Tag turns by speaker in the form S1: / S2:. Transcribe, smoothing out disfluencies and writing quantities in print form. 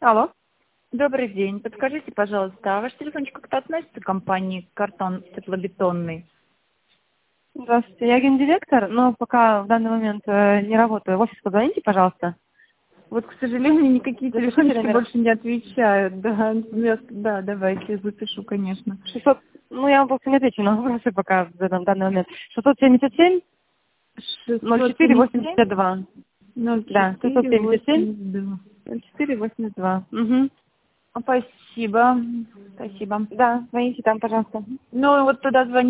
S1: Алло.
S2: Добрый день. Подскажите, пожалуйста, а ваш телефончик как-то относится к компании «Картон теплобетонный»?
S1: Здравствуйте, я гендиректор, но пока в данный момент не работаю. В офис позвоните, пожалуйста.
S2: Вот, к сожалению, никакие
S1: Запишите
S2: телефончики
S1: номер.
S2: больше не отвечают. Да, давайте, запишу, конечно.
S1: 600, ну я вам просто не отвечу на вопросы пока в данный момент. 677 04
S2: 677
S1: 82. Да, 677
S2: 0482.
S1: 04 82. Угу.
S2: Спасибо. Спасибо.
S1: Да, звоните там, пожалуйста.
S2: Ну, вот туда звоните.